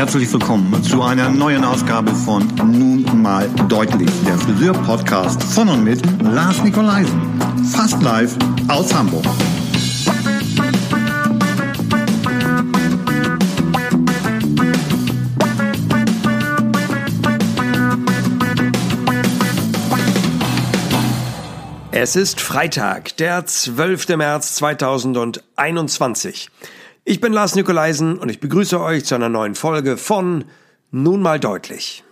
Herzlich willkommen zu einer neuen Ausgabe von Nun mal deutlich, der Friseur-Podcast von und mit Lars Nikolaisen. Fast live aus Hamburg. Es ist Freitag, der 12. März 2021. Ich bin Lars Nikolaisen und ich begrüße euch zu einer neuen Folge von Nun mal deutlich.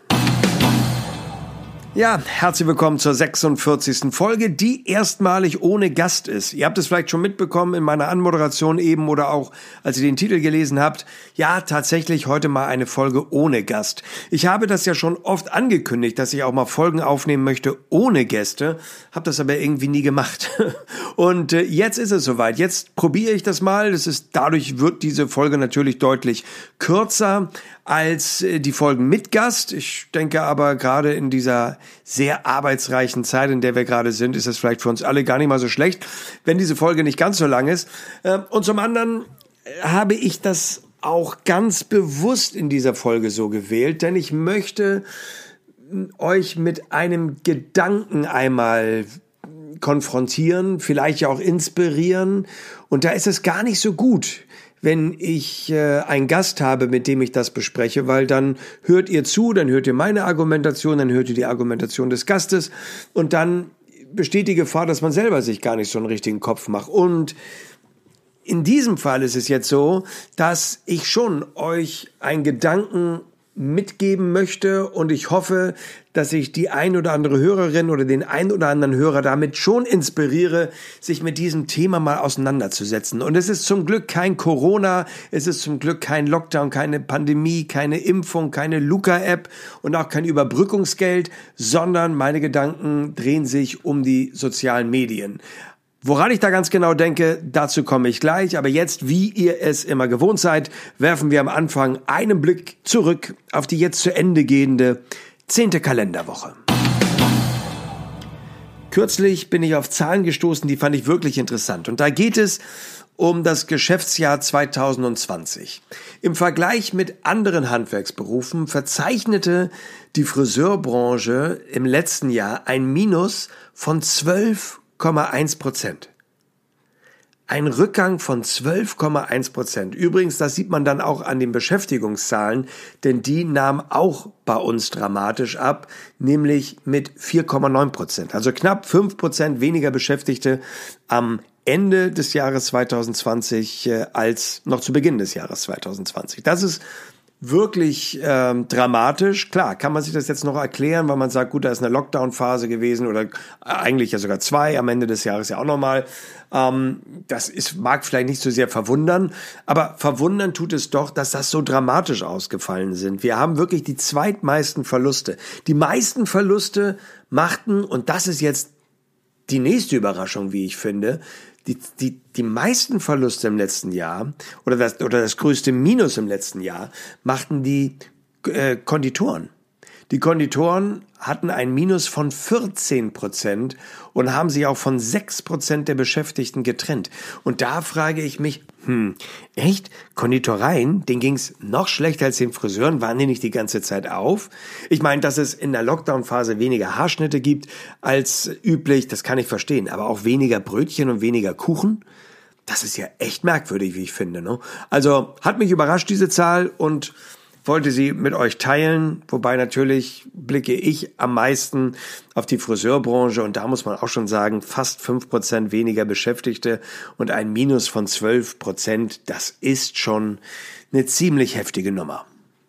Ja, herzlich willkommen zur 46. Folge, die erstmalig ohne Gast ist. Ihr habt es vielleicht schon mitbekommen in meiner Anmoderation eben oder auch, als ihr den Titel gelesen habt. Ja, tatsächlich heute mal eine Folge ohne Gast. Ich habe das ja schon oft angekündigt, dass ich auch mal Folgen aufnehmen möchte ohne Gäste, habe das aber irgendwie nie gemacht. Und jetzt ist es soweit. Jetzt probiere ich das mal. Dadurch wird diese Folge natürlich deutlich kürzer als die Folgen mit Gast. Ich denke aber gerade in dieser sehr arbeitsreichen Zeit, in der wir gerade sind, ist es vielleicht für uns alle gar nicht mal so schlecht, wenn diese Folge nicht ganz so lang ist. Und zum anderen habe ich das auch ganz bewusst in dieser Folge so gewählt, denn ich möchte euch mit einem Gedanken einmal konfrontieren, vielleicht ja auch inspirieren. Und da ist es gar nicht so gut, wenn ich einen Gast habe, mit dem ich das bespreche, weil dann hört ihr zu, dann hört ihr meine Argumentation, dann hört ihr die Argumentation des Gastes und dann besteht die Gefahr, dass man selber sich gar nicht so einen richtigen Kopf macht. Und in diesem Fall ist es jetzt so, dass ich schon euch einen Gedanken mitgeben möchte und ich hoffe, dass ich die ein oder andere Hörerin oder den ein oder anderen Hörer damit schon inspiriere, sich mit diesem Thema mal auseinanderzusetzen. Und es ist zum Glück kein Corona, es ist zum Glück kein Lockdown, keine Pandemie, keine Impfung, keine Luca-App und auch kein Überbrückungsgeld, sondern meine Gedanken drehen sich um die sozialen Medien. Woran ich da ganz genau denke, dazu komme ich gleich. Aber jetzt, wie ihr es immer gewohnt seid, werfen wir am Anfang einen Blick zurück auf die jetzt zu Ende gehende 10. Kalenderwoche. Kürzlich bin ich auf Zahlen gestoßen, die fand ich wirklich interessant. Und da geht es um das Geschäftsjahr 2020. Im Vergleich mit anderen Handwerksberufen verzeichnete die Friseurbranche im letzten Jahr ein Minus von 12,1%. Ein Rückgang von 12,1%. Übrigens, das sieht man dann auch an den Beschäftigungszahlen, denn die nahmen auch bei uns dramatisch ab, nämlich mit 4,9%. Also knapp 5% weniger Beschäftigte am Ende des Jahres 2020 als noch zu Beginn des Jahres 2020. Das ist wirklich dramatisch. Klar, kann man sich das jetzt noch erklären, weil man sagt, gut, da ist eine Lockdown-Phase gewesen oder eigentlich ja sogar 2 am Ende des Jahres ja auch nochmal. Mag vielleicht nicht so sehr verwundern, aber verwundern tut es doch, dass das so dramatisch ausgefallen sind. Wir haben wirklich die zweitmeisten Verluste. Die meisten Verluste machten, und das ist jetzt die nächste Überraschung, wie ich finde, die meisten Verluste im letzten Jahr oder das größte Minus im letzten Jahr machten die Konditoren. Die Konditoren hatten ein Minus von 14% und haben sich auch von 6% der Beschäftigten getrennt. Und da frage ich mich, echt? Konditoreien, denen ging's noch schlechter als den Friseuren, waren die nicht die ganze Zeit auf? Ich meine, dass es in der Lockdown-Phase weniger Haarschnitte gibt als üblich, das kann ich verstehen. Aber auch weniger Brötchen und weniger Kuchen? Das ist ja echt merkwürdig, wie ich finde, ne? Also, hat mich überrascht, diese Zahl, und wollte sie mit euch teilen, wobei natürlich blicke ich am meisten auf die Friseurbranche und da muss man auch schon sagen, fast 5% weniger Beschäftigte und ein Minus von 12%, das ist schon eine ziemlich heftige Nummer.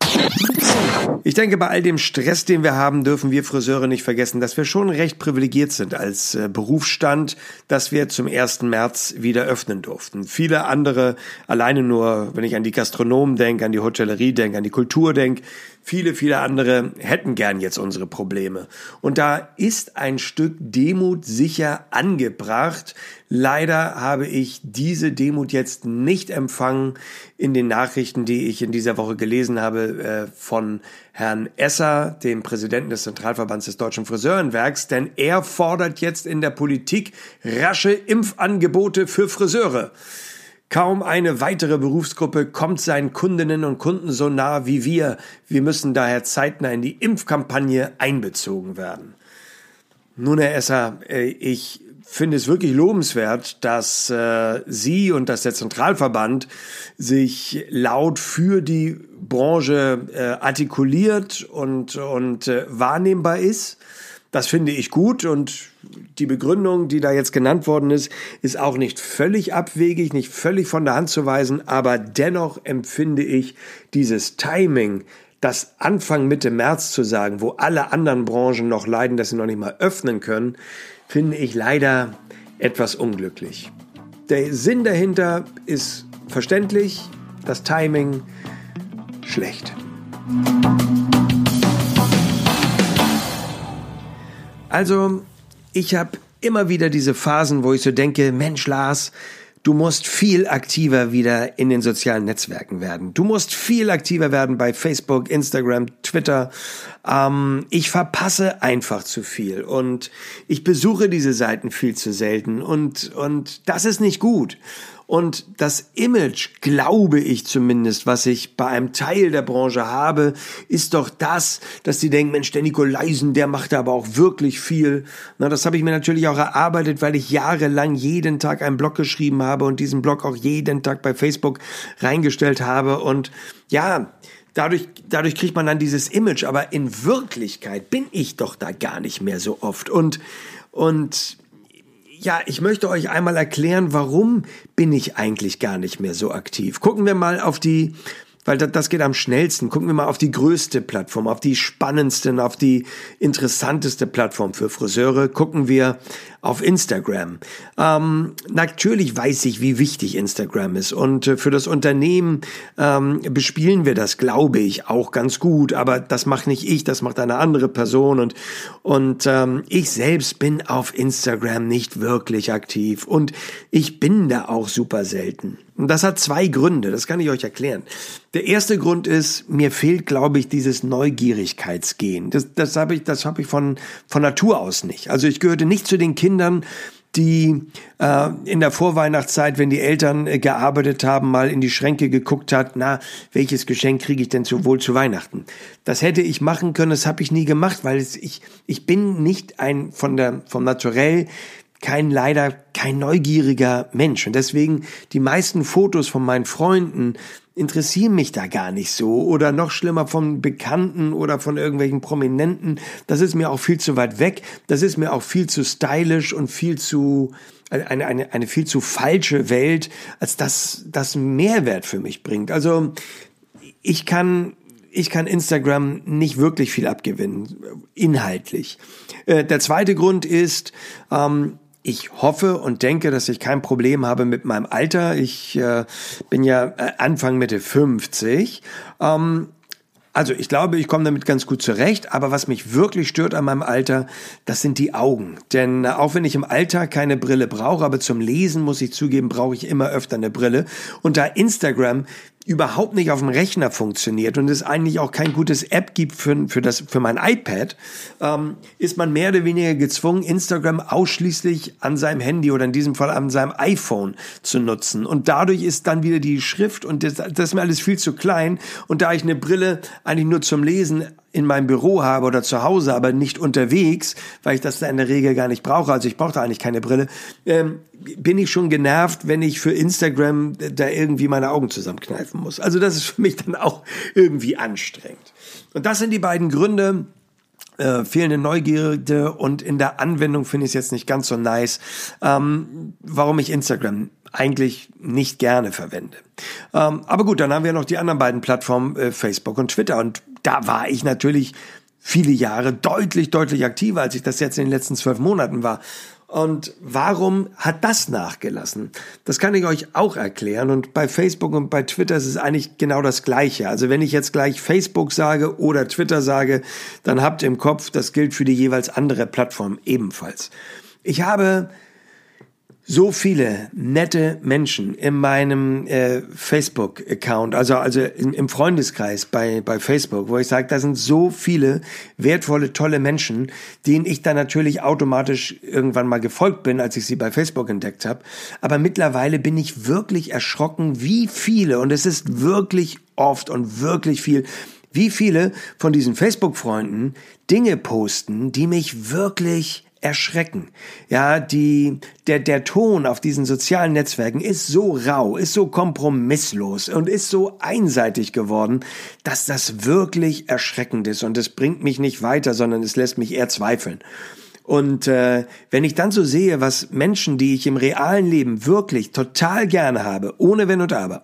Ich denke, bei all dem Stress, den wir haben, dürfen wir Friseure nicht vergessen, dass wir schon recht privilegiert sind als Berufsstand, dass wir zum 1. März wieder öffnen durften. Viele andere, alleine nur, wenn ich an die Gastronomen denke, an die Hotellerie denke, an die Kultur denke, viele andere hätten gern jetzt unsere Probleme. Und da ist ein Stück Demut sicher angebracht. Leider habe ich diese Demut jetzt nicht empfangen in den Nachrichten, die ich in dieser Woche gelesen habe von Herrn Esser, dem Präsidenten des Zentralverbands des Deutschen Friseurenwerks, denn er fordert jetzt in der Politik rasche Impfangebote für Friseure. Kaum eine weitere Berufsgruppe kommt seinen Kundinnen und Kunden so nah wie wir. Wir müssen daher zeitnah in die Impfkampagne einbezogen werden. Nun, Herr Esser, ich finde es wirklich lobenswert, dass Sie und dass der Zentralverband sich laut für die Branche artikuliert und wahrnehmbar ist. Das finde ich gut und die Begründung, die da jetzt genannt worden ist auch nicht völlig abwegig, nicht völlig von der Hand zu weisen, aber dennoch empfinde ich dieses Timing, das Anfang Mitte März zu sagen, wo alle anderen Branchen noch leiden, dass sie noch nicht mal öffnen können, finde ich leider etwas unglücklich. Der Sinn dahinter ist verständlich, das Timing schlecht. Also, ich habe immer wieder diese Phasen, wo ich so denke, Mensch Lars, du musst viel aktiver wieder in den sozialen Netzwerken werden. Du musst viel aktiver werden bei Facebook, Instagram, Twitter. Ich verpasse einfach zu viel und ich besuche diese Seiten viel zu selten und das ist nicht gut. Und das Image, glaube ich zumindest, was ich bei einem Teil der Branche habe, ist doch das, dass die denken, Mensch, der Nikolaisen, der macht aber auch wirklich viel. Na, das habe ich mir natürlich auch erarbeitet, weil ich jahrelang jeden Tag einen Blog geschrieben habe und diesen Blog auch jeden Tag bei Facebook reingestellt habe. Und ja, dadurch kriegt man dann dieses Image. Aber in Wirklichkeit bin ich doch da gar nicht mehr so oft. Und ja, ich möchte euch einmal erklären, warum bin ich eigentlich gar nicht mehr so aktiv. Gucken wir mal auf die, weil das geht am schnellsten, gucken wir mal auf die größte Plattform, auf die spannendste, auf die interessanteste Plattform für Friseure. Gucken wir auf Instagram. Natürlich weiß ich, wie wichtig Instagram ist und für das Unternehmen bespielen wir das, glaube ich, auch ganz gut, aber das macht nicht ich, das macht eine andere Person und ich selbst bin auf Instagram nicht wirklich aktiv und ich bin da auch super selten. Und das hat zwei Gründe, das kann ich euch erklären. Der erste Grund ist, mir fehlt, glaube ich, dieses Neugierigkeitsgen. Das habe ich von Natur aus nicht. Also ich gehörte nicht zu den Kindern, die in der Vorweihnachtszeit, wenn die Eltern gearbeitet haben, mal in die Schränke geguckt hat, na, welches Geschenk kriege ich denn wohl zu Weihnachten? Das hätte ich machen können, das habe ich nie gemacht, weil ich bin nicht vom Naturell leider kein neugieriger Mensch. Und deswegen die meisten Fotos von meinen Freunden interessieren mich da gar nicht so. Oder noch schlimmer von Bekannten oder von irgendwelchen Prominenten. Das ist mir auch viel zu weit weg. Das ist mir auch viel zu stylisch und viel zu eine viel zu falsche Welt, als dass das einen Mehrwert für mich bringt. Also ich kann Instagram nicht wirklich viel abgewinnen, inhaltlich. Der zweite Grund ist, ich hoffe und denke, dass ich kein Problem habe mit meinem Alter. Ich bin ja Anfang Mitte 50. Also ich glaube, ich komme damit ganz gut zurecht, aber was mich wirklich stört an meinem Alter, das sind die Augen. Denn auch wenn ich im Alltag keine Brille brauche, aber zum Lesen, muss ich zugeben, brauche ich immer öfter eine Brille. Und da Instagram überhaupt nicht auf dem Rechner funktioniert und es eigentlich auch kein gutes App gibt für mein iPad, ist man mehr oder weniger gezwungen, Instagram ausschließlich an seinem Handy oder in diesem Fall an seinem iPhone zu nutzen. Und dadurch ist dann wieder die Schrift und das ist mir alles viel zu klein. Und da ich eine Brille eigentlich nur zum Lesen in meinem Büro habe oder zu Hause, aber nicht unterwegs, weil ich das da in der Regel gar nicht brauche, also ich brauche da eigentlich keine Brille, bin ich schon genervt, wenn ich für Instagram da irgendwie meine Augen zusammenkneifen muss. Also das ist für mich dann auch irgendwie anstrengend. Und das sind die beiden Gründe, fehlende Neugierde und in der Anwendung finde ich es jetzt nicht ganz so nice, warum ich Instagram eigentlich nicht gerne verwende. Aber gut, dann haben wir noch die anderen beiden Plattformen, Facebook und Twitter. Und da war ich natürlich viele Jahre deutlich aktiver, als ich das jetzt in den letzten 12 Monaten war. Und warum hat das nachgelassen? Das kann ich euch auch erklären. Und bei Facebook und bei Twitter ist es eigentlich genau das Gleiche. Also wenn ich jetzt gleich Facebook sage oder Twitter sage, dann habt ihr im Kopf, das gilt für die jeweils andere Plattform ebenfalls. Ich habe so viele nette Menschen in meinem Facebook-Account, also im Freundeskreis bei Facebook, wo ich sage, da sind so viele wertvolle, tolle Menschen, denen ich dann natürlich automatisch irgendwann mal gefolgt bin, als ich sie bei Facebook entdeckt habe. Aber mittlerweile bin ich wirklich erschrocken, wie viele, und es ist wirklich oft und wirklich viel, wie viele von diesen Facebook-Freunden Dinge posten, die mich wirklich erschrecken. Ja, der Ton auf diesen sozialen Netzwerken ist so rau, ist so kompromisslos und ist so einseitig geworden, dass das wirklich erschreckend ist. Und es bringt mich nicht weiter, sondern es lässt mich eher zweifeln. Und wenn ich dann so sehe, was Menschen, die ich im realen Leben wirklich total gerne habe, ohne Wenn und Aber,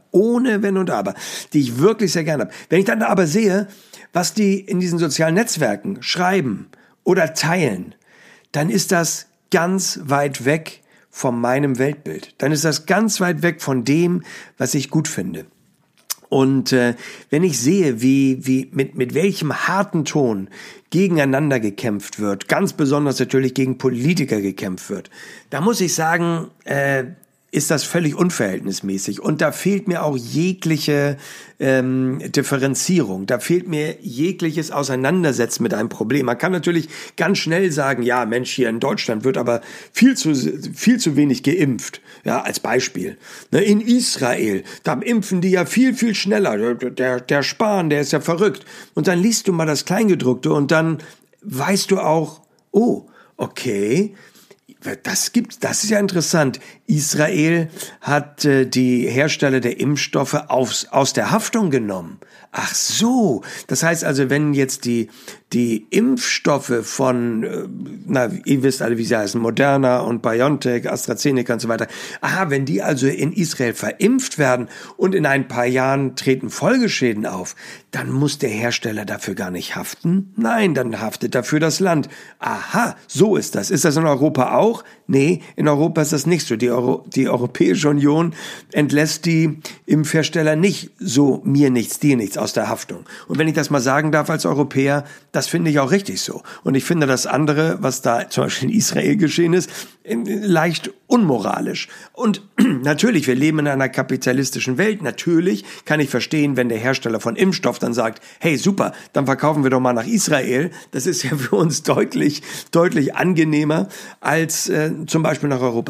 die ich wirklich sehr gerne habe, wenn ich dann aber sehe, was die in diesen sozialen Netzwerken schreiben oder teilen, dann ist das ganz weit weg von meinem Weltbild. Dann ist das ganz weit weg von dem, was ich gut finde. Und wenn ich sehe, wie mit welchem harten Ton gegeneinander gekämpft wird, ganz besonders natürlich gegen Politiker gekämpft wird, da muss ich sagen, ist das völlig unverhältnismäßig. Und da fehlt mir auch jegliche Differenzierung. Da fehlt mir jegliches Auseinandersetzen mit einem Problem. Man kann natürlich ganz schnell sagen, ja, Mensch, hier in Deutschland wird aber viel zu wenig geimpft. Ja, als Beispiel. In Israel, da impfen die ja viel, viel schneller. Der Spahn, der ist ja verrückt. Und dann liest du mal das Kleingedruckte und dann weißt du auch, oh, okay, das ist ja interessant. Israel hat die Hersteller der Impfstoffe aus der Haftung genommen. Ach so, das heißt also, wenn jetzt die Impfstoffe von, ihr wisst alle, wie sie heißen, Moderna und BioNTech, AstraZeneca und so weiter, wenn die also in Israel verimpft werden und in ein paar Jahren treten Folgeschäden auf, dann muss der Hersteller dafür gar nicht haften? Nein, dann haftet dafür das Land. Aha, so ist das. Ist das in Europa auch? Nee, in Europa ist das nicht so. Die Europäische Union entlässt die Impfhersteller nicht so mir nichts, dir nichts aus der Haftung. Und wenn ich das mal sagen darf als Europäer, das finde ich auch richtig so. Und ich finde das andere, was da zum Beispiel in Israel geschehen ist, leicht unmoralisch. Und natürlich, wir leben in einer kapitalistischen Welt. Natürlich kann ich verstehen, wenn der Hersteller von Impfstoff dann sagt, hey, super, dann verkaufen wir doch mal nach Israel. Das ist ja für uns deutlich angenehmer, als zum Beispiel nach Europa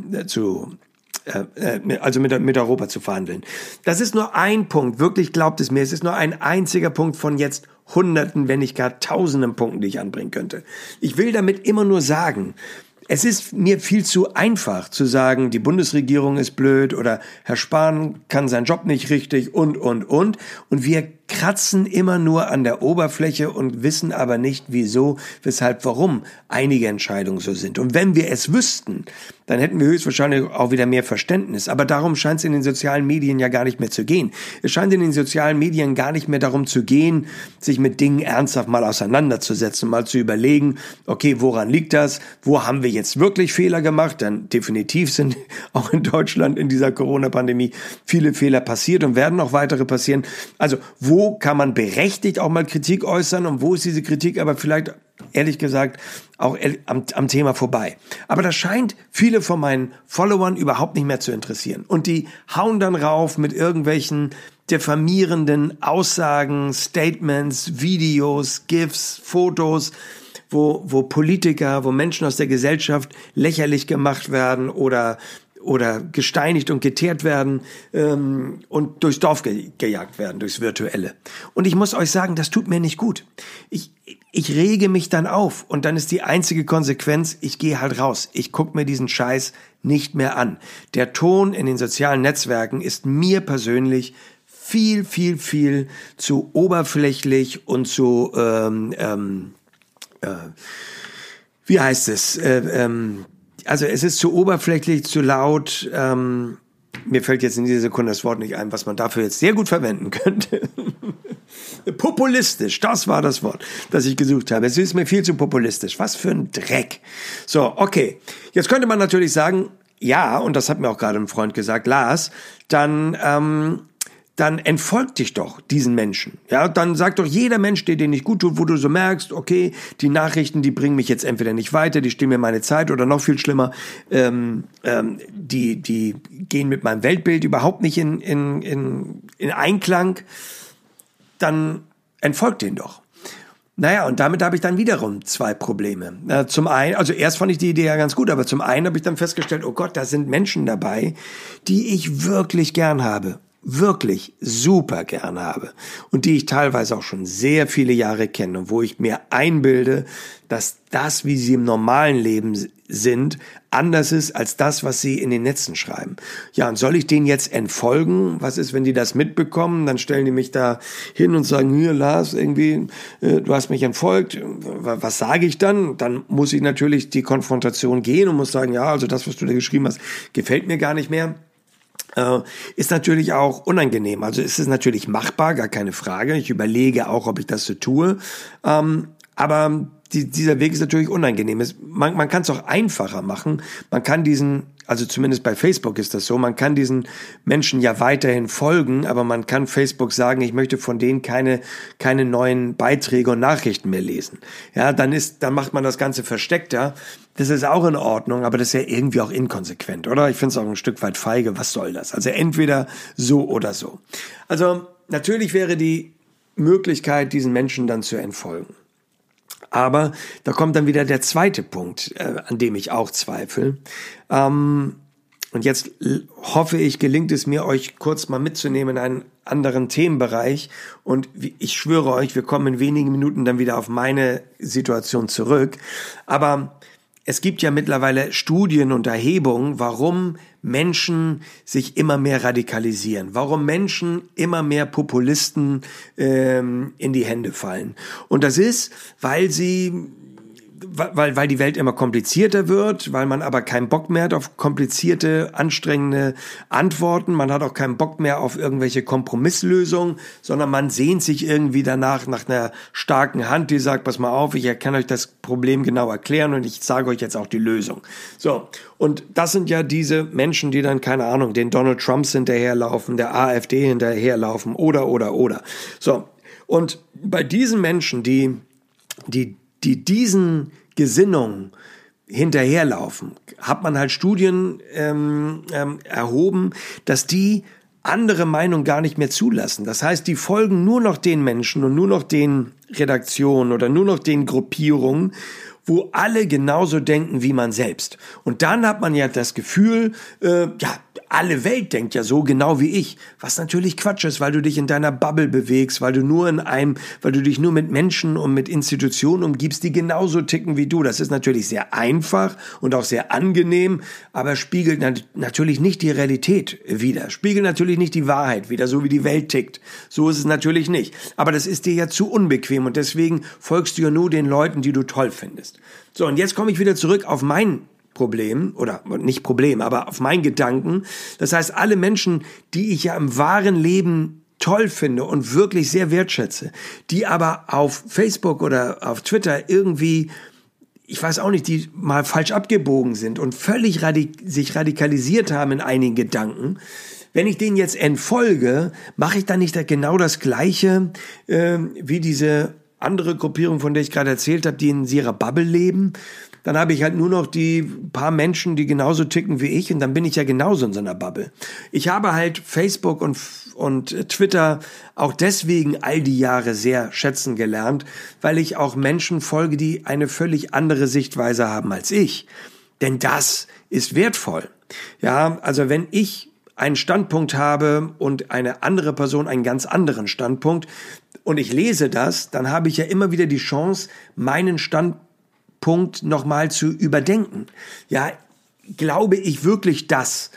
also mit Europa zu verhandeln. Das ist nur ein Punkt, wirklich glaubt es mir, es ist nur ein einziger Punkt von jetzt Hunderten, wenn nicht gar Tausenden Punkten, die ich anbringen könnte. Ich will damit immer nur sagen, es ist mir viel zu einfach zu sagen, die Bundesregierung ist blöd oder Herr Spahn kann seinen Job nicht richtig und. Und wir kratzen immer nur an der Oberfläche und wissen aber nicht, wieso, weshalb, warum einige Entscheidungen so sind. Und wenn wir es wüssten, dann hätten wir höchstwahrscheinlich auch wieder mehr Verständnis. Aber darum scheint es in den sozialen Medien ja gar nicht mehr zu gehen. Es scheint in den sozialen Medien gar nicht mehr darum zu gehen, sich mit Dingen ernsthaft mal auseinanderzusetzen, mal zu überlegen, okay, woran liegt das? Wo haben wir jetzt wirklich Fehler gemacht? Denn definitiv sind auch in Deutschland in dieser Corona-Pandemie viele Fehler passiert und werden noch weitere passieren. Also wo kann man berechtigt auch mal Kritik äußern und wo ist diese Kritik aber vielleicht, ehrlich gesagt, auch am Thema vorbei. Aber das scheint viele von meinen Followern überhaupt nicht mehr zu interessieren. Und die hauen dann rauf mit irgendwelchen diffamierenden Aussagen, Statements, Videos, GIFs, Fotos, wo Politiker, wo Menschen aus der Gesellschaft lächerlich gemacht werden oder gesteinigt und geteert werden und durchs Dorf gejagt werden, durchs Virtuelle. Und ich muss euch sagen, das tut mir nicht gut. Ich rege mich dann auf und dann ist die einzige Konsequenz, ich gehe halt raus. Ich gucke mir diesen Scheiß nicht mehr an. Der Ton in den sozialen Netzwerken ist mir persönlich viel zu oberflächlich und zu, wie heißt es, also es ist zu oberflächlich, zu laut. Mir fällt jetzt in dieser Sekunde das Wort nicht ein, was man dafür jetzt sehr gut verwenden könnte. Populistisch, das war das Wort, das ich gesucht habe. Es ist mir viel zu populistisch. Was für ein Dreck. So, okay. Jetzt könnte man natürlich sagen, ja, und das hat mir auch gerade ein Freund gesagt, Lars, dann dann entfolgt dich doch diesen Menschen. Ja, dann sagt doch jeder Mensch, der dir nicht gut tut, wo du so merkst, okay, die Nachrichten, die bringen mich jetzt entweder nicht weiter, die stehlen mir meine Zeit oder noch viel schlimmer, die gehen mit meinem Weltbild überhaupt nicht in Einklang, dann entfolgt denen doch. Naja, und damit habe ich dann wiederum zwei Probleme. Zum einen, also erst fand ich die Idee ja ganz gut, aber zum einen habe ich dann festgestellt, oh Gott, da sind Menschen dabei, die ich wirklich gern habe. Wirklich super gern habe und die ich teilweise auch schon sehr viele Jahre kenne und wo ich mir einbilde, dass das, wie sie im normalen Leben sind, anders ist als das, was sie in den Netzen schreiben. Ja, und soll ich denen jetzt entfolgen? Was ist, wenn die das mitbekommen? Dann stellen die mich da hin und sagen, hier Lars, irgendwie, du hast mich entfolgt. Was sage ich dann? Dann muss ich natürlich die Konfrontation gehen und muss sagen, ja, also das, was du da geschrieben hast, gefällt mir gar nicht mehr. Ist natürlich auch unangenehm. Also ist es natürlich machbar, gar keine Frage. Ich überlege auch, ob ich das so tue. Aber dieser Weg ist natürlich unangenehm. Man kann es auch einfacher machen. Man kann also zumindest bei Facebook ist das so, man kann diesen Menschen ja weiterhin folgen, aber man kann Facebook sagen, ich möchte von denen keine neuen Beiträge und Nachrichten mehr lesen. Ja, dann macht man das Ganze versteckter. Das ist auch in Ordnung, aber das ist ja irgendwie auch inkonsequent, oder? Ich finde es auch ein Stück weit feige. Was soll das? Also entweder so oder so. Also natürlich wäre die Möglichkeit, diesen Menschen dann zu entfolgen. Aber da kommt dann wieder der zweite Punkt, an dem ich auch zweifle. Und jetzt hoffe ich, gelingt es mir, euch kurz mal mitzunehmen in einen anderen Themenbereich. Und ich schwöre euch, wir kommen in wenigen Minuten dann wieder auf meine Situation zurück. Aber es gibt ja mittlerweile Studien und Erhebungen, warum Menschen sich immer mehr radikalisieren, warum Menschen immer mehr Populisten in die Hände fallen. Und das ist, weil die Welt immer komplizierter wird, weil man aber keinen Bock mehr hat auf komplizierte, anstrengende Antworten. Man hat auch keinen Bock mehr auf irgendwelche Kompromisslösungen, sondern man sehnt sich irgendwie danach nach einer starken Hand, die sagt, pass mal auf, ich kann euch das Problem genau erklären und ich sage euch jetzt auch die Lösung. So, und das sind ja diese Menschen, die dann, keine Ahnung, den Donald Trumps hinterherlaufen, der AfD hinterherlaufen oder. So, und bei diesen Menschen, die diesen Gesinnungen hinterherlaufen, hat man halt Studien erhoben, dass die andere Meinung gar nicht mehr zulassen. Das heißt, die folgen nur noch den Menschen und nur noch den Redaktionen oder nur noch den Gruppierungen, wo alle genauso denken wie man selbst. Und dann hat man ja das Gefühl, alle Welt denkt ja so genau wie ich, was natürlich Quatsch ist, weil du dich in deiner Bubble bewegst, weil du dich nur mit Menschen und mit Institutionen umgibst, die genauso ticken wie du. Das ist natürlich sehr einfach und auch sehr angenehm, aber spiegelt natürlich nicht die Realität wider, spiegelt natürlich nicht die Wahrheit wider, so wie die Welt tickt. So ist es natürlich nicht. Aber das ist dir ja zu unbequem und deswegen folgst du ja nur den Leuten, die du toll findest. So, und jetzt komme ich wieder zurück auf mein Problem, oder nicht Problem, aber auf meinen Gedanken. Das heißt, alle Menschen, die ich ja im wahren Leben toll finde und wirklich sehr wertschätze, die aber auf Facebook oder auf Twitter irgendwie, ich weiß auch nicht, die mal falsch abgebogen sind und völlig sich radikalisiert haben in einigen Gedanken, wenn ich denen jetzt entfolge, mache ich dann nicht genau das Gleiche wie diese andere Gruppierung, von der ich gerade erzählt habe, die in ihrer Bubble leben? Dann habe ich halt nur noch die paar Menschen, die genauso ticken wie ich und dann bin ich ja genauso in so einer Bubble. Ich habe halt Facebook und Twitter auch deswegen all die Jahre sehr schätzen gelernt, weil ich auch Menschen folge, die eine völlig andere Sichtweise haben als ich. Denn das ist wertvoll. Ja, also wenn ich einen Standpunkt habe und eine andere Person einen ganz anderen Standpunkt und ich lese das, dann habe ich ja immer wieder die Chance, meinen Standpunkt nochmal zu überdenken. Ja, glaube ich wirklich das,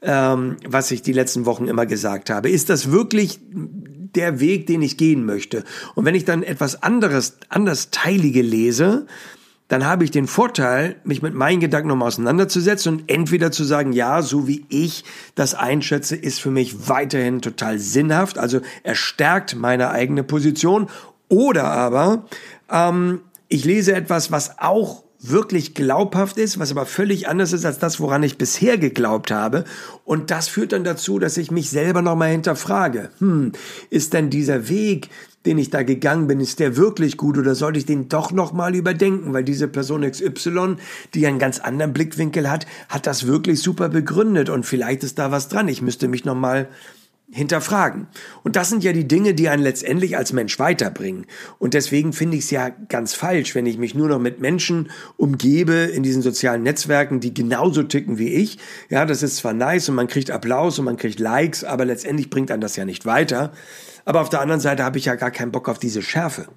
was ich die letzten Wochen immer gesagt habe? Ist das wirklich der Weg, den ich gehen möchte? Und wenn ich dann etwas andersteilige lese, dann habe ich den Vorteil, mich mit meinen Gedanken nochmal auseinanderzusetzen und entweder zu sagen, ja, so wie ich das einschätze, ist für mich weiterhin total sinnhaft, also er stärkt meine eigene Position, oder aber ich lese etwas, was auch wirklich glaubhaft ist, was aber völlig anders ist als das, woran ich bisher geglaubt habe. Und das führt dann dazu, dass ich mich selber nochmal hinterfrage. Ist denn dieser Weg, den ich da gegangen bin, ist der wirklich gut oder sollte ich den doch nochmal überdenken? Weil diese Person XY, die einen ganz anderen Blickwinkel hat das wirklich super begründet und vielleicht ist da was dran. Ich müsste mich nochmal hinterfragen. Und das sind ja die Dinge, die einen letztendlich als Mensch weiterbringen. Und deswegen finde ich es ja ganz falsch, wenn ich mich nur noch mit Menschen umgebe in diesen sozialen Netzwerken, die genauso ticken wie ich. Ja, das ist zwar nice und man kriegt Applaus und man kriegt Likes, aber letztendlich bringt einen das ja nicht weiter. Aber auf der anderen Seite habe ich ja gar keinen Bock auf diese Schärfe,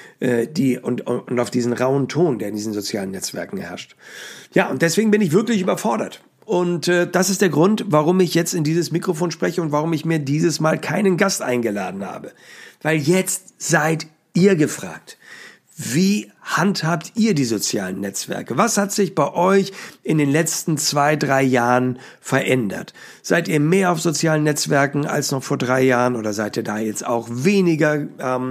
und auf diesen rauen Ton, der in diesen sozialen Netzwerken herrscht. Ja, und deswegen bin ich wirklich überfordert. Und das ist der Grund, warum ich jetzt in dieses Mikrofon spreche und warum ich mir dieses Mal keinen Gast eingeladen habe. Weil jetzt seid ihr gefragt. Wie handhabt ihr die sozialen Netzwerke? Was hat sich bei euch in den letzten 2-3 Jahren verändert? Seid ihr mehr auf sozialen Netzwerken als noch vor 3 Jahren oder seid ihr da jetzt auch weniger?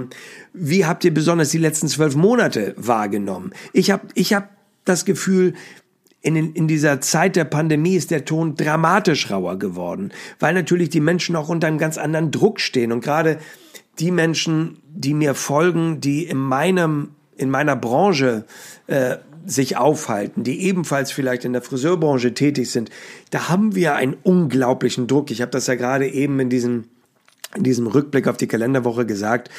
Wie habt ihr besonders die letzten 12 Monate wahrgenommen? Ich hab das Gefühl, in dieser Zeit der Pandemie ist der Ton dramatisch rauer geworden, weil natürlich die Menschen auch unter einem ganz anderen Druck stehen. Und gerade die Menschen, die mir folgen, die in meiner Branche sich aufhalten, die ebenfalls vielleicht in der Friseurbranche tätig sind, da haben wir einen unglaublichen Druck. Ich habe das ja gerade eben in diesem Rückblick auf die Kalenderwoche gesagt,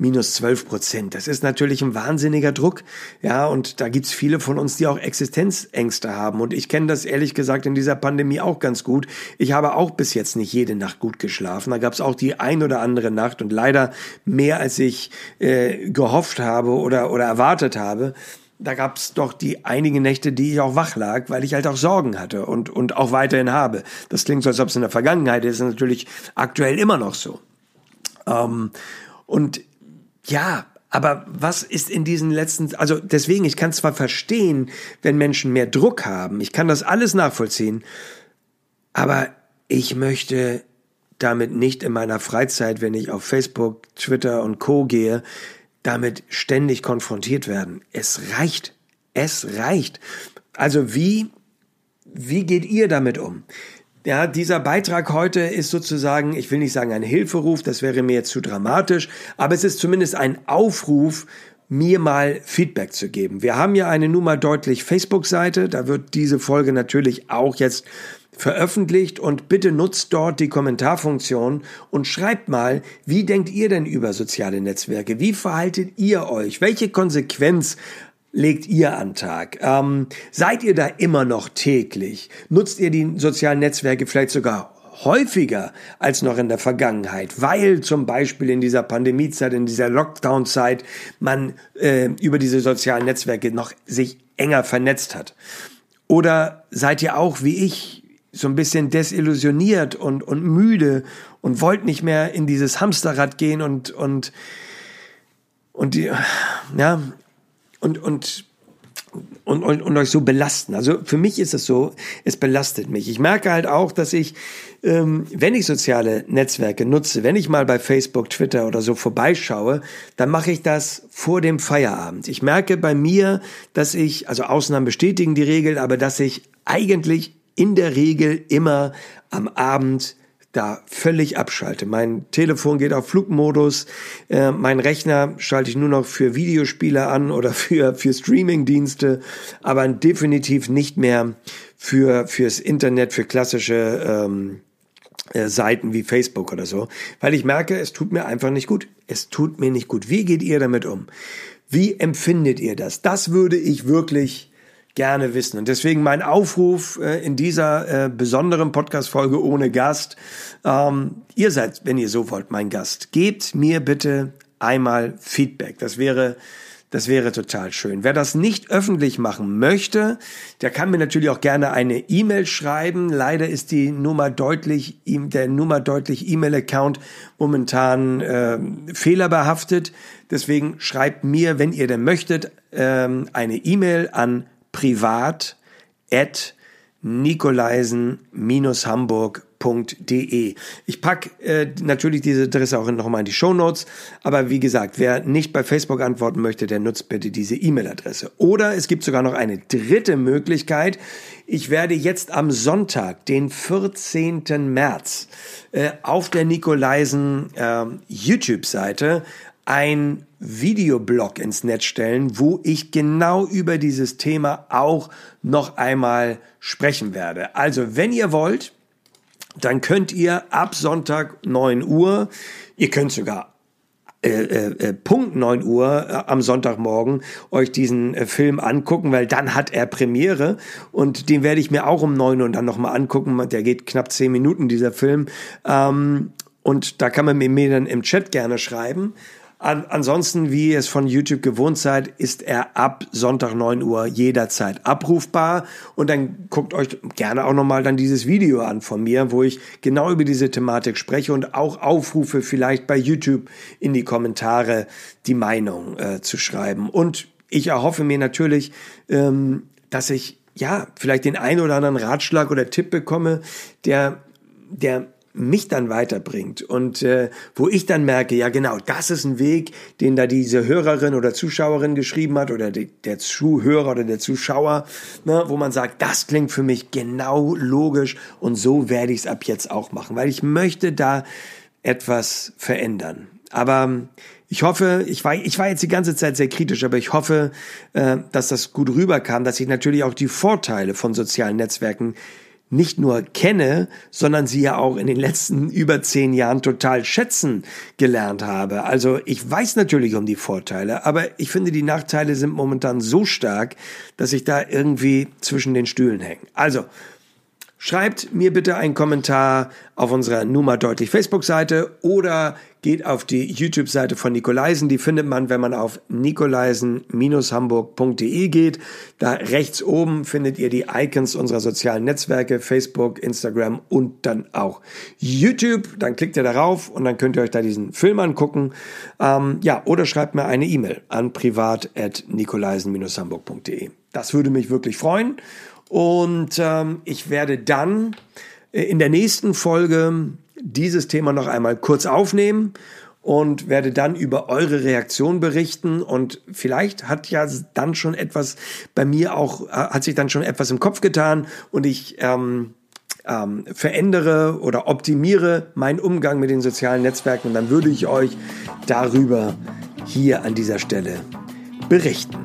-12%. Das ist natürlich ein wahnsinniger Druck. Ja, und da gibt's viele von uns, die auch Existenzängste haben. Und ich kenne das ehrlich gesagt in dieser Pandemie auch ganz gut. Ich habe auch bis jetzt nicht jede Nacht gut geschlafen. Da gab's auch die ein oder andere Nacht und leider mehr, als ich gehofft habe oder erwartet habe. Da gab's doch die einige Nächte, die ich auch wach lag, weil ich halt auch Sorgen hatte und auch weiterhin habe. Das klingt so, als ob es in der Vergangenheit ist, ist natürlich aktuell immer noch so. Und ja, aber was ist in diesen letzten, also deswegen, ich kann zwar verstehen, wenn Menschen mehr Druck haben, ich kann das alles nachvollziehen, aber ich möchte damit nicht in meiner Freizeit, wenn ich auf Facebook, Twitter und Co. gehe, damit ständig konfrontiert werden. Es reicht. Also wie geht ihr damit um? Ja, dieser Beitrag heute ist sozusagen, ich will nicht sagen ein Hilferuf, das wäre mir jetzt zu dramatisch, aber es ist zumindest ein Aufruf, mir mal Feedback zu geben. Wir haben ja eine nun mal deutlich Facebook-Seite, da wird diese Folge natürlich auch jetzt veröffentlicht und bitte nutzt dort die Kommentarfunktion und schreibt mal, wie denkt ihr denn über soziale Netzwerke? Wie verhaltet ihr euch? Welche Konsequenz legt ihr an den Tag? Seid ihr da immer noch täglich? Nutzt ihr die sozialen Netzwerke vielleicht sogar häufiger als noch in der Vergangenheit, weil zum Beispiel in dieser Pandemiezeit, in dieser Lockdown-Zeit man über diese sozialen Netzwerke noch sich enger vernetzt hat? Oder seid ihr auch wie ich so ein bisschen desillusioniert und müde und wollt nicht mehr in dieses Hamsterrad gehen und euch so belasten. Also für mich ist es so, es belastet mich. Ich merke halt auch, dass ich, wenn ich soziale Netzwerke nutze, wenn ich mal bei Facebook, Twitter oder so vorbeischaue, dann mache ich das vor dem Feierabend. Ich merke bei mir, dass ich, also Ausnahmen bestätigen die Regel, aber dass ich eigentlich in der Regel immer am Abend da völlig abschalte. Mein Telefon geht auf Flugmodus, mein Rechner schalte ich nur noch für Videospiele an oder für Streamingdienste, aber definitiv nicht mehr fürs Internet, für klassische Seiten wie Facebook oder so, weil ich merke, es tut mir einfach nicht gut. Es tut mir nicht gut. Wie geht ihr damit um? Wie empfindet ihr das? Das würde ich wirklich gerne wissen. Und deswegen mein Aufruf in dieser besonderen Podcast-Folge ohne Gast. Ihr seid, wenn ihr so wollt, mein Gast. Gebt mir bitte einmal Feedback. Das wäre total schön. Wer das nicht öffentlich machen möchte, der kann mir natürlich auch gerne eine E-Mail schreiben. Leider ist der Nummer deutlich E-Mail-Account momentan fehlerbehaftet. Deswegen schreibt mir, wenn ihr denn möchtet, eine E-Mail an privat@ nikolaisen-hamburg.de. Ich packe natürlich diese Adresse auch nochmal in die Shownotes, aber wie gesagt, wer nicht bei Facebook antworten möchte, der nutzt bitte diese E-Mail-Adresse. Oder es gibt sogar noch eine dritte Möglichkeit. Ich werde jetzt am Sonntag, den 14. März, auf der Nikolaisen YouTube-Seite ein Videoblog ins Netz stellen, wo ich genau über dieses Thema auch noch einmal sprechen werde. Also, wenn ihr wollt, dann könnt ihr ab Sonntag 9 Uhr, ihr könnt sogar Punkt 9 Uhr am Sonntagmorgen euch diesen Film angucken, weil dann hat er Premiere und den werde ich mir auch um 9 Uhr dann nochmal angucken. Der geht knapp 10 Minuten, dieser Film. Und da kann man mir dann im Chat gerne schreiben. Ansonsten, wie ihr es von YouTube gewohnt seid, ist er ab Sonntag 9 Uhr jederzeit abrufbar. Und dann guckt euch gerne auch nochmal dann dieses Video an von mir, wo ich genau über diese Thematik spreche und auch aufrufe, vielleicht bei YouTube in die Kommentare die Meinung zu schreiben. Und ich erhoffe mir natürlich, dass ich vielleicht den einen oder anderen Ratschlag oder Tipp bekomme, der mich dann weiterbringt und wo ich dann merke, ja genau, das ist ein Weg, den da diese Hörerin oder Zuschauerin geschrieben hat oder der Zuhörer oder der Zuschauer, ne, wo man sagt, das klingt für mich genau logisch und so werde ich es ab jetzt auch machen, weil ich möchte da etwas verändern. Aber ich hoffe, ich war jetzt die ganze Zeit sehr kritisch, aber ich hoffe, dass das gut rüberkam, dass ich natürlich auch die Vorteile von sozialen Netzwerken nicht nur kenne, sondern sie ja auch in den letzten über 10 Jahren total schätzen gelernt habe. Also ich weiß natürlich um die Vorteile, aber ich finde, die Nachteile sind momentan so stark, dass ich da irgendwie zwischen den Stühlen hänge. Also schreibt mir bitte einen Kommentar auf unserer Numa Deutlich Facebook-Seite oder geht auf die YouTube-Seite von Nikolaisen. Die findet man, wenn man auf nikolaisen-hamburg.de geht. Da rechts oben findet ihr die Icons unserer sozialen Netzwerke, Facebook, Instagram und dann auch YouTube. Dann klickt ihr darauf und dann könnt ihr euch da diesen Film angucken. Oder schreibt mir eine E-Mail an privat@nikolaisen-hamburg.de. Das würde mich wirklich freuen. Und ich werde dann in der nächsten Folge dieses Thema noch einmal kurz aufnehmen und werde dann über eure Reaktion berichten. Und vielleicht hat ja dann schon etwas bei mir auch, hat sich dann schon etwas im Kopf getan und ich verändere oder optimiere meinen Umgang mit den sozialen Netzwerken. Und dann würde ich euch darüber hier an dieser Stelle berichten.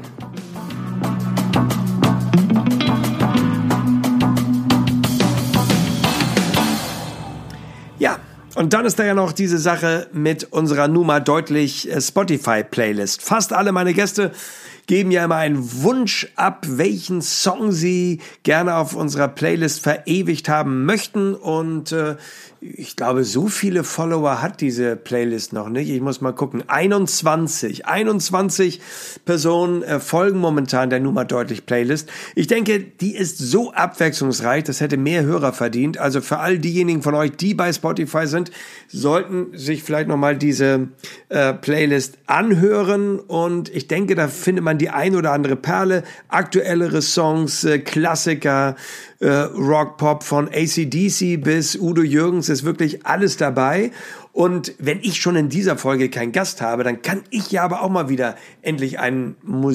Ja, und dann ist da ja noch diese Sache mit unserer Numa Deutlich Spotify-Playlist. Fast alle meine Gäste geben ja immer einen Wunsch ab, welchen Song sie gerne auf unserer Playlist verewigt haben möchten. Und ich glaube, so viele Follower hat diese Playlist noch nicht. Ich muss mal gucken. 21 Personen folgen momentan der Numa Deutlich Playlist. Ich denke, die ist so abwechslungsreich, das hätte mehr Hörer verdient. Also für all diejenigen von euch, die bei Spotify sind, sollten sich vielleicht nochmal diese Playlist anhören. Und ich denke, da findet man die ein oder andere Perle, aktuellere Songs, Klassiker, Rock, Pop von AC/DC bis Udo Jürgens, ist wirklich alles dabei. Und wenn ich schon in dieser Folge keinen Gast habe, dann kann ich ja aber auch mal wieder endlich einen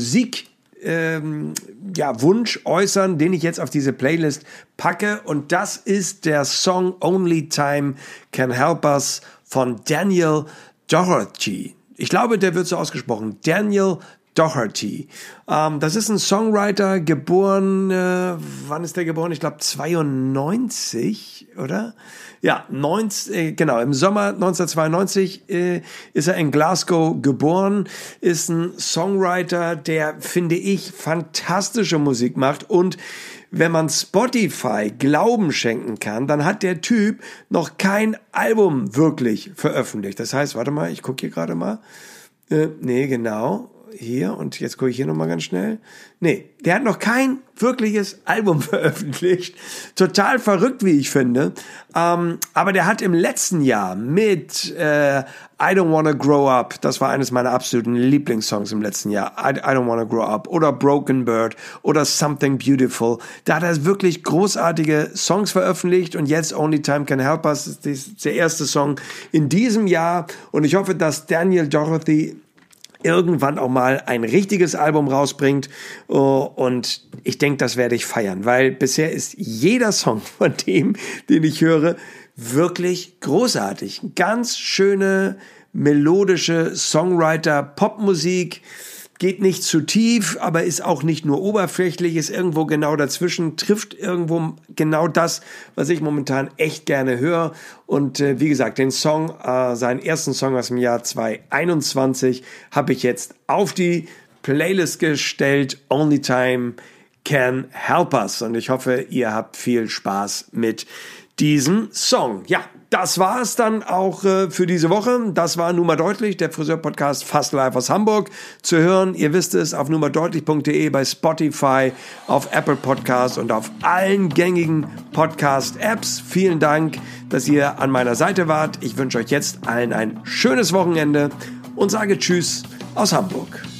Wunsch äußern, den ich jetzt auf diese Playlist packe. Und das ist der Song Only Time Can Help Us von Daniel Doherty. Ich glaube, der wird so ausgesprochen. Daniel Doherty. Das ist ein Songwriter, geboren, wann ist der geboren? Ich glaube 92, oder? Ja, im Sommer 1992 ist er in Glasgow geboren, ist ein Songwriter, der, finde ich, fantastische Musik macht. Und wenn man Spotify Glauben schenken kann, dann hat der Typ noch kein Album wirklich veröffentlicht. Das heißt, warte mal, ich gucke hier gerade mal. hier, und jetzt gucke ich hier nochmal ganz schnell. Nee, der hat noch kein wirkliches Album veröffentlicht. Total verrückt, wie ich finde. Aber der hat im letzten Jahr mit I Don't Wanna Grow Up, das war eines meiner absoluten Lieblingssongs im letzten Jahr, I Don't Wanna Grow Up oder Broken Bird oder Something Beautiful. Da hat er wirklich großartige Songs veröffentlicht und jetzt Only Time Can Help Us ist der erste Song in diesem Jahr und ich hoffe, dass Daniel Doherty irgendwann auch mal ein richtiges Album rausbringt und ich denke, das werde ich feiern, weil bisher ist jeder Song von dem, den ich höre, wirklich großartig. Ganz schöne, melodische Songwriter-Popmusik, geht nicht zu tief, aber ist auch nicht nur oberflächlich, ist irgendwo genau dazwischen, trifft irgendwo genau das, was ich momentan echt gerne höre. Und wie gesagt, den Song, seinen ersten Song aus dem Jahr 2021, habe ich jetzt auf die Playlist gestellt, Only Time Can Help Us. Und ich hoffe, ihr habt viel Spaß mit diesem Song. Ja, das war es dann auch für diese Woche. Das war Nun mal deutlich, der Friseur-Podcast fast live aus Hamburg. Zu hören, ihr wisst es, auf nunmaldeutlich.de, bei Spotify, auf Apple Podcasts und auf allen gängigen Podcast-Apps. Vielen Dank, dass ihr an meiner Seite wart. Ich wünsche euch jetzt allen ein schönes Wochenende und sage Tschüss aus Hamburg.